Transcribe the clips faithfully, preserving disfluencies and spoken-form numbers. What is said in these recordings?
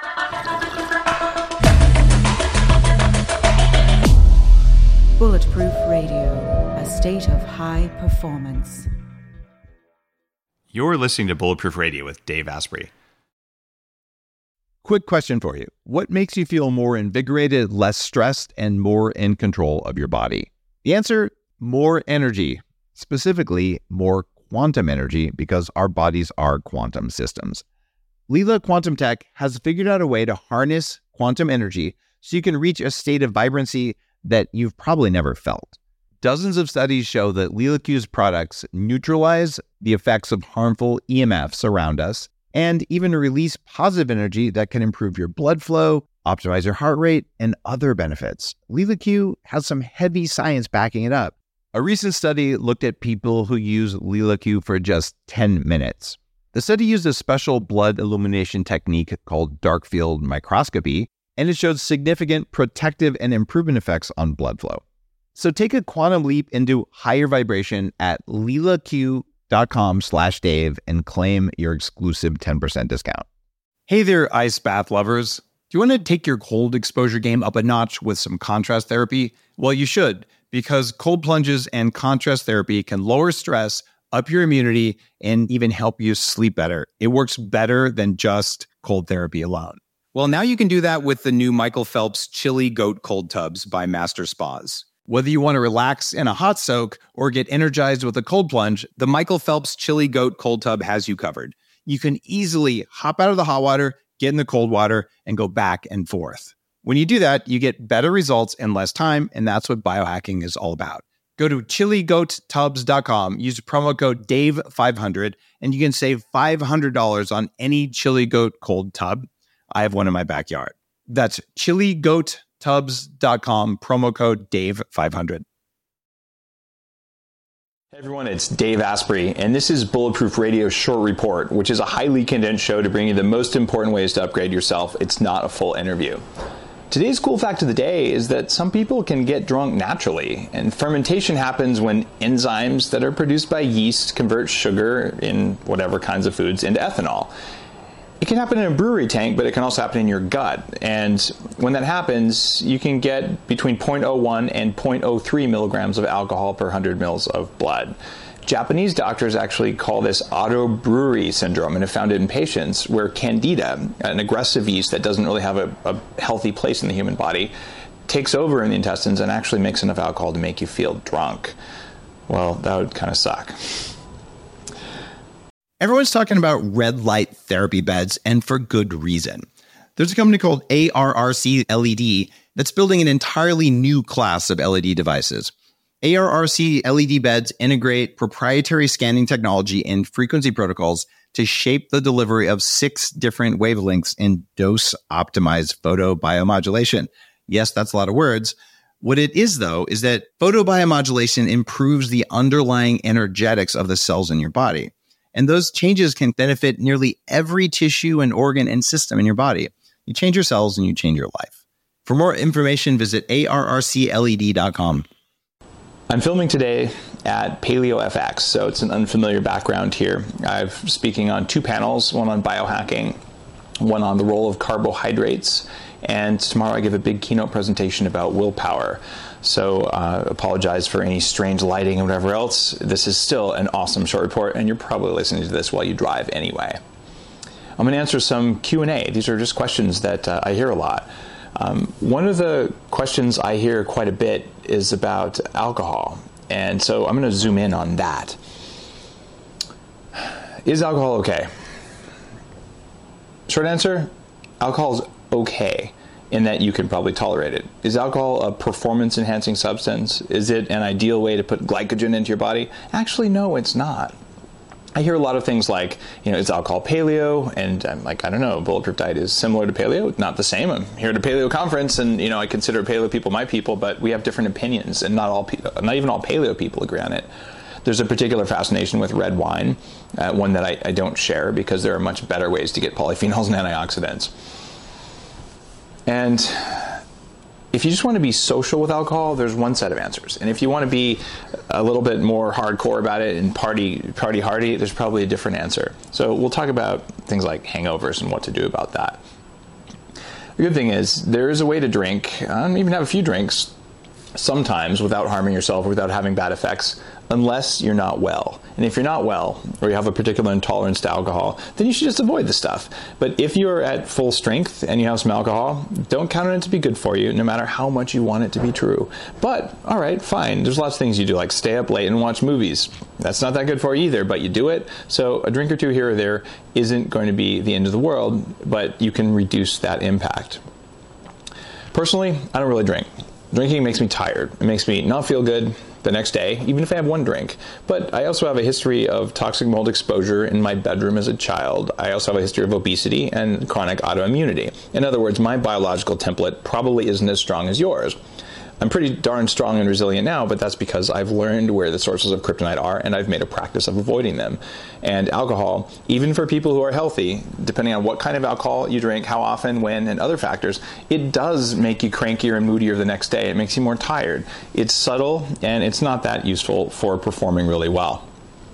Bulletproof Radio, a state of high performance. You're listening to Bulletproof Radio with Dave Asprey. Quick question for you. What makes you feel more invigorated, less stressed, and more in control of your body? The answer, more energy. Specifically, more quantum energy, because our bodies are quantum systems. Lila Quantum Tech has figured out a way to harness quantum energy so you can reach a state of vibrancy that you've probably never felt. Dozens of studies show that LilaQ's products neutralize the effects of harmful E M Fs around us and even release positive energy that can improve your blood flow, optimize your heart rate, and other benefits. LilaQ has some heavy science backing it up. A recent study looked at people who use LilaQ for just ten minutes. The study used a special blood illumination technique called dark field microscopy, and it showed significant protective and improvement effects on blood flow. So take a quantum leap into higher vibration at lilaq.com slash Dave and claim your exclusive ten percent discount. Hey there, ice bath lovers. Do you want to take your cold exposure game up a notch with some contrast therapy? Well, you should, because cold plunges and contrast therapy can lower stress, up your immunity, and even help you sleep better. It works better than just cold therapy alone. Well, now you can do that with the new Michael Phelps Chili Goat Cold Tubs by Master Spas. Whether you want to relax in a hot soak or get energized with a cold plunge, the Michael Phelps Chili Goat Cold Tub has you covered. You can easily hop out of the hot water, get in the cold water, and go back and forth. When you do that, you get better results in less time, and that's what biohacking is all about. Go to chili goat tubs dot com, use promo code Dave five hundred, and you can save five hundred dollars on any Chili Goat Cold Tub. I have one in my backyard. That's chili goat tubs dot com, promo code Dave five hundred. Hey everyone, it's Dave Asprey, and this is Bulletproof Radio's Short Report, which is a highly condensed show to bring you the most important ways to upgrade yourself. It's not a full interview. Today's cool fact of the day is that some people can get drunk naturally, and fermentation happens when enzymes that are produced by yeast convert sugar in whatever kinds of foods into ethanol. It can happen in a brewery tank, but it can also happen in your gut. And when that happens, you can get between zero point zero one and zero point zero three milligrams of alcohol per one hundred mils of blood. Japanese doctors actually call this autobrewery syndrome and have found it in patients where candida, an aggressive yeast that doesn't really have a, a healthy place in the human body, takes over in the intestines and actually makes enough alcohol to make you feel drunk. Well, that would kind of suck. Everyone's talking about red light therapy beds, and for good reason. There's a company called A R R C L E D that's building an entirely new class of L E D devices. A R R C L E D beds integrate proprietary scanning technology and frequency protocols to shape the delivery of six different wavelengths in dose-optimized photobiomodulation. Yes, that's a lot of words. What it is, though, is that photobiomodulation improves the underlying energetics of the cells in your body. And those changes can benefit nearly every tissue and organ and system in your body. You change your cells and you change your life. For more information, visit A R R C L E D dot com. I'm filming today at PaleoFX, so it's an unfamiliar background here. I'm speaking on two panels, one on biohacking, one on the role of carbohydrates, and tomorrow I give a big keynote presentation about willpower. So uh, apologize for any strange lighting and whatever else. This is still an awesome short report, and you're probably listening to this while you drive anyway. I'm going to answer some Q and A. These are just questions that uh, I hear a lot. Um, one of the questions I hear quite a bit is about alcohol, and so I'm going to zoom in on that. Is alcohol okay? Short answer, alcohol is okay, in that you can probably tolerate it. Is alcohol a performance-enhancing substance? Is it an ideal way to put glycogen into your body? Actually, no, it's not. I hear a lot of things like, you know, is alcohol paleo? And I'm like, I don't know, Bulletproof Diet is similar to paleo, not the same. I'm here at a paleo conference, and, you know, I consider paleo people my people, but we have different opinions, and not all, not even all paleo people agree on it. There's a particular fascination with red wine, uh, one that I, I don't share because there are much better ways to get polyphenols and antioxidants. And if you just want to be social with alcohol, there's one set of answers. And if you want to be a little bit more hardcore about it and party party hardy, there's probably a different answer. So we'll talk about things like hangovers and what to do about that. The good thing is there is a way to drink, um, even have a few drinks sometimes without harming yourself or without having bad effects, unless you're not well. And if you're not well, or you have a particular intolerance to alcohol, then you should just avoid the stuff. But if you're at full strength and you have some alcohol, don't count on it to be good for you, no matter how much you want it to be true. But, all right, fine. There's lots of things you do, like stay up late and watch movies. That's not that good for you either, but you do it. So a drink or two here or there isn't going to be the end of the world, but you can reduce that impact. Personally, I don't really drink. Drinking makes me tired. It makes me not feel good the next day, even if I have one drink. But I also have a history of toxic mold exposure in my bedroom as a child. I also have a history of obesity and chronic autoimmunity. In other words, my biological template probably isn't as strong as yours. I'm pretty darn strong and resilient now, but that's because I've learned where the sources of kryptonite are, and I've made a practice of avoiding them. And alcohol, even for people who are healthy, depending on what kind of alcohol you drink, how often, when, and other factors, it does make you crankier and moodier the next day. It makes you more tired. It's subtle, and it's not that useful for performing really well.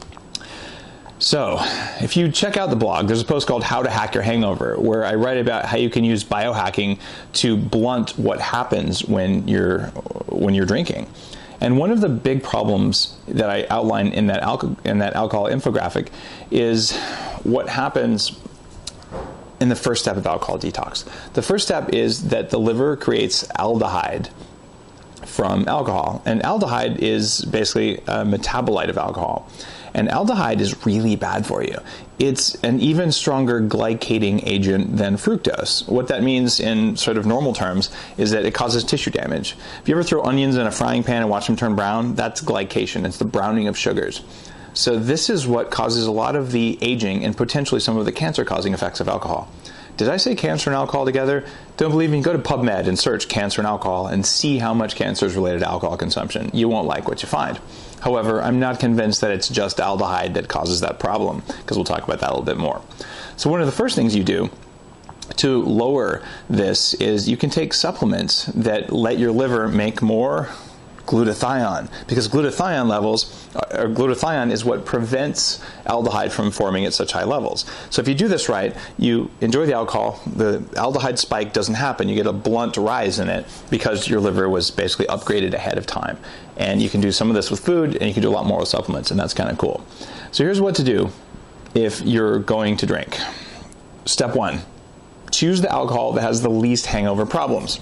So, if you check out the blog, there's a post called How to Hack Your Hangover, where I write about how you can use biohacking to blunt what happens when you're when you're drinking. And one of the big problems that I outline in that alco- in that alcohol infographic is what happens in the first step of alcohol detox. The first step is that the liver creates aldehyde from alcohol, and aldehyde is basically a metabolite of alcohol. And aldehyde is really bad for you. It's an even stronger glycating agent than fructose. What that means in sort of normal terms is that it causes tissue damage. If you ever throw onions in a frying pan and watch them turn brown, that's glycation. It's the browning of sugars. So this is what causes a lot of the aging and potentially some of the cancer-causing effects of alcohol. Did I say cancer and alcohol together? Don't believe me? Go to PubMed and search cancer and alcohol and see how much cancer is related to alcohol consumption. You won't like what you find. However, I'm not convinced that it's just aldehyde that causes that problem, because we'll talk about that a little bit more. So one of the first things you do to lower this is you can take supplements that let your liver make more glutathione, because glutathione levels, or glutathione is what prevents aldehyde from forming at such high levels. So if you do this right, you enjoy the alcohol, the aldehyde spike doesn't happen, you get a blunt rise in it because your liver was basically upgraded ahead of time. And you can do some of this with food, and you can do a lot more with supplements, and that's kind of cool. So here's what to do if you're going to drink. Step one, choose the alcohol that has the least hangover problems.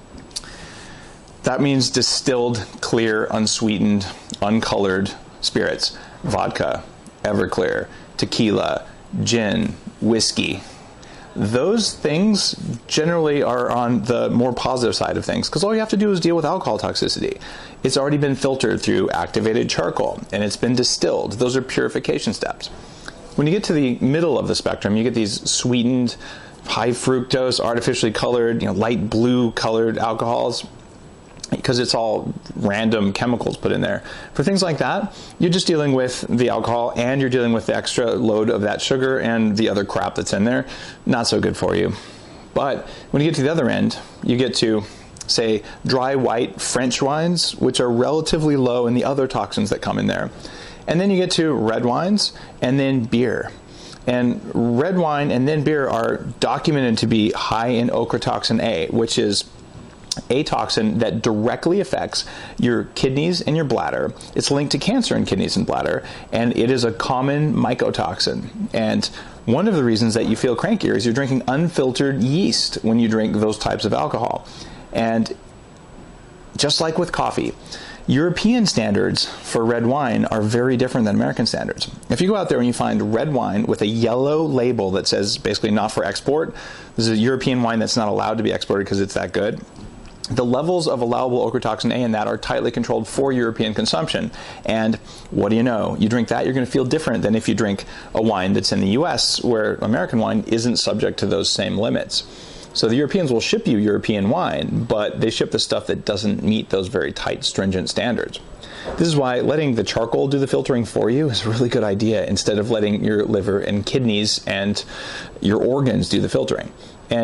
That means distilled, clear, unsweetened, uncolored spirits. Vodka, Everclear, tequila, gin, whiskey. Those things generally are on the more positive side of things, because all you have to do is deal with alcohol toxicity. It's already been filtered through activated charcoal, and it's been distilled. Those are purification steps. When you get to the middle of the spectrum, you get these sweetened, high fructose, artificially colored, you know, light blue colored alcohols, because it's all random chemicals put in there. For things like that, you're just dealing with the alcohol, and you're dealing with the extra load of that sugar and the other crap that's in there. Not so good for you. But when you get to the other end, you get to, say, dry white French wines, which are relatively low in the other toxins that come in there. And then you get to red wines, and then beer. And red wine and then beer are documented to be high in ochratoxin A, which is a toxin that directly affects your kidneys and your bladder. It's linked to cancer in kidneys and bladder, and it is a common mycotoxin. And one of the reasons that you feel crankier is you're drinking unfiltered yeast when you drink those types of alcohol. And just like with coffee, European standards for red wine are very different than American standards. If you go out there and you find red wine with a yellow label that says basically not for export, this is a European wine that's not allowed to be exported because it's that good. The levels of allowable ochratoxin A in that are tightly controlled for European consumption. And what do you know? You drink that, you're going to feel different than if you drink a wine that's in the U S, where American wine isn't subject to those same limits. So the Europeans will ship you European wine, but they ship the stuff that doesn't meet those very tight, stringent standards. This is why letting the charcoal do the filtering for you is a really good idea, instead of letting your liver and kidneys and your organs do the filtering. And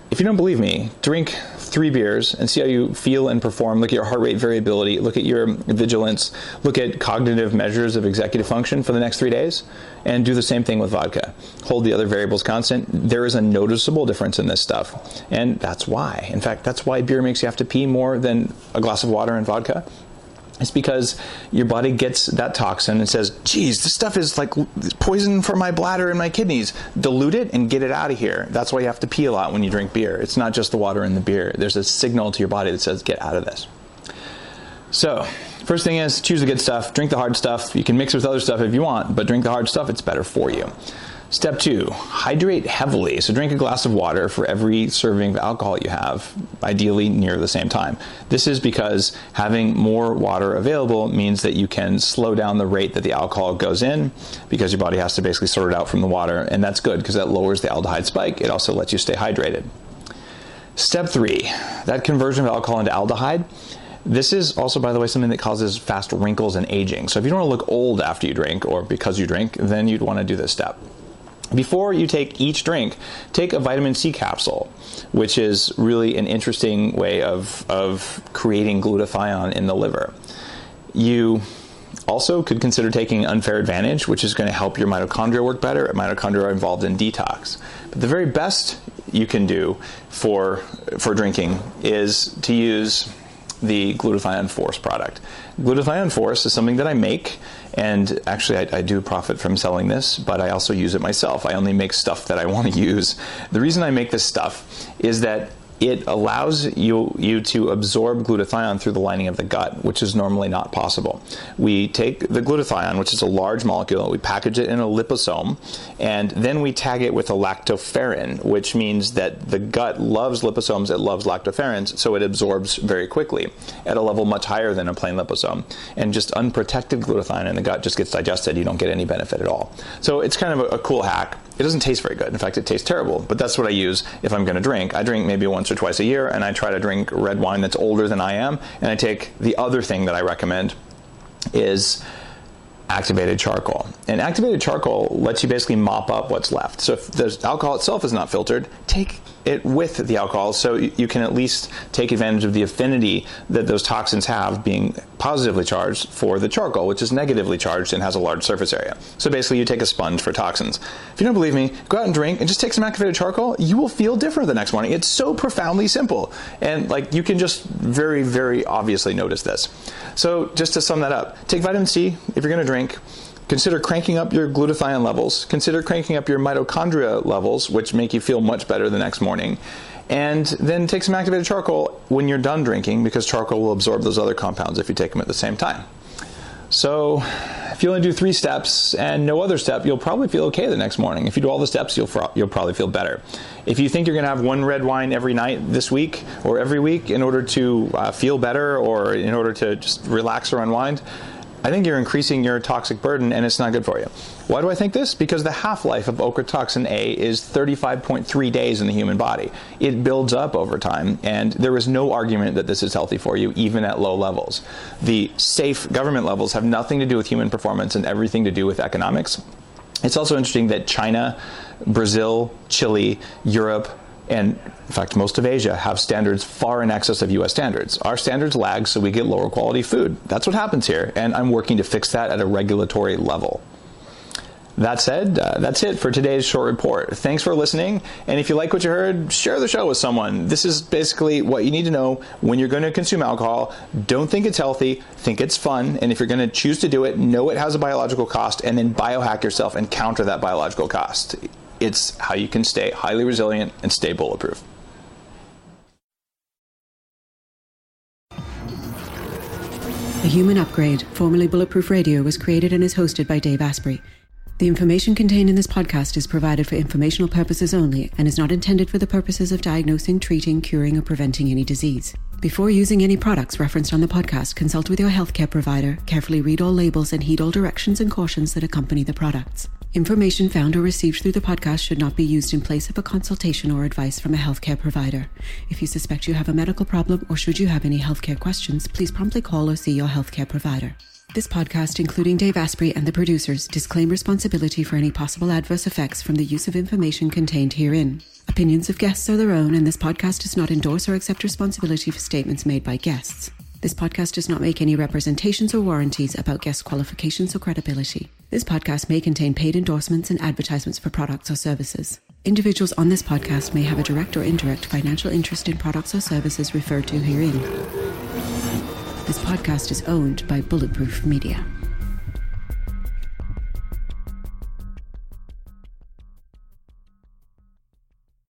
if you don't believe me, drink three beers and see how you feel and perform. Look at your heart rate variability. Look at your vigilance. Look at cognitive measures of executive function for the next three days. And do the same thing with vodka. Hold the other variables constant. There is a noticeable difference in this stuff. And that's why. In fact, that's why beer makes you have to pee more than a glass of water and vodka. It's because your body gets that toxin and says, geez, this stuff is like poison for my bladder and my kidneys. Dilute it and get it out of here. That's why you have to pee a lot when you drink beer. It's not just the water in the beer. There's a signal to your body that says, get out of this. So, first thing is, choose the good stuff. Drink the hard stuff. You can mix it with other stuff if you want, but drink the hard stuff. It's better for you. Step two, hydrate heavily. So drink a glass of water for every serving of alcohol you have, ideally near the same time. This is because having more water available means that you can slow down the rate that the alcohol goes in, because your body has to basically sort it out from the water, and that's good because that lowers the aldehyde spike. It also lets you stay hydrated. Step three, that conversion of alcohol into aldehyde. This is also, by the way, something that causes fast wrinkles and aging. So if you don't want to look old after you drink or because you drink, then you'd want to do this step. Before you take each drink, take a vitamin C capsule, which is really an interesting way of, of creating glutathione in the liver. You also could consider taking Unfair Advantage, which is going to help your mitochondria work better. Mitochondria are involved in detox. But the very best you can do for, for drinking is to use the Glutathione Force product. Glutathione Force is something that I make, and actually I, I do profit from selling this, but I also use it myself. I only make stuff that I want to use. The reason I make this stuff is that it allows you, you to absorb glutathione through the lining of the gut, which is normally not possible. We take the glutathione, which is a large molecule, we package it in a liposome, and then we tag it with a lactoferrin, which means that the gut loves liposomes, it loves lactoferrins, so it absorbs very quickly at a level much higher than a plain liposome. And just unprotected glutathione in the gut just gets digested. You don't get any benefit at all. So it's kind of a, a cool hack. It doesn't taste very good. In fact, it tastes terrible, but that's what I use if I'm going to drink. I drink maybe once or twice a year, and I try to drink red wine that's older than I am, and I take the other thing that I recommend is activated charcoal. And activated charcoal lets you basically mop up what's left. So if the alcohol itself is not filtered, take it with the alcohol so you can at least take advantage of the affinity that those toxins have being positively charged for the charcoal, which is negatively charged and has a large surface area. So basically you take a sponge for toxins. If you don't believe me, go out and drink and just take some activated charcoal. You will feel different the next morning. It's so profoundly simple. And like you can just very, very obviously notice this. So just to sum that up, take vitamin C if you're going to drink. Consider cranking up your glutathione levels. Consider cranking up your mitochondria levels, which make you feel much better the next morning. And then take some activated charcoal when you're done drinking, because charcoal will absorb those other compounds if you take them at the same time. So if you only do three steps and no other step, you'll probably feel okay the next morning. If you do all the steps, you'll, you'll probably feel better. If you think you're going to have one red wine every night this week or every week in order to uh, feel better or in order to just relax or unwind, I think you're increasing your toxic burden, and it's not good for you. Why do I think this? Because the half-life of ochratoxin A is thirty-five point three days in the human body. It builds up over time, and there is no argument that this is healthy for you, even at low levels. The safe government levels have nothing to do with human performance and everything to do with economics. It's also interesting that China, Brazil, Chile, Europe, and in fact, most of Asia have standards far in excess of U S standards. Our standards lag, so we get lower quality food. That's what happens here, and I'm working to fix that at a regulatory level. That said, uh, that's it for today's short report. Thanks for listening, and if you like what you heard, share the show with someone. This is basically what you need to know when you're going to consume alcohol. Don't think it's healthy, think it's fun, and if you're going to choose to do it, know it has a biological cost, and then biohack yourself and counter that biological cost. It's how you can stay highly resilient and stay bulletproof. The Human Upgrade, formerly Bulletproof Radio, was created and is hosted by Dave Asprey. The information contained in this podcast is provided for informational purposes only and is not intended for the purposes of diagnosing, treating, curing, or preventing any disease. Before using any products referenced on the podcast, consult with your healthcare provider, carefully read all labels, and heed all directions and cautions that accompany the products. Information found or received through the podcast should not be used in place of a consultation or advice from a healthcare provider. If you suspect you have a medical problem or should you have any healthcare questions, please promptly call or see your healthcare provider. This podcast, including Dave Asprey and the producers, disclaim responsibility for any possible adverse effects from the use of information contained herein. A Opinions of guests are their own, and this podcast does not endorse or accept responsibility for statements made by guests. This podcast does not make any representations or warranties about guest qualifications or credibility. This podcast may contain paid endorsements and advertisements for products or services. Individuals on this podcast may have a direct or indirect financial interest in products or services referred to herein. This podcast is owned by Bulletproof Media.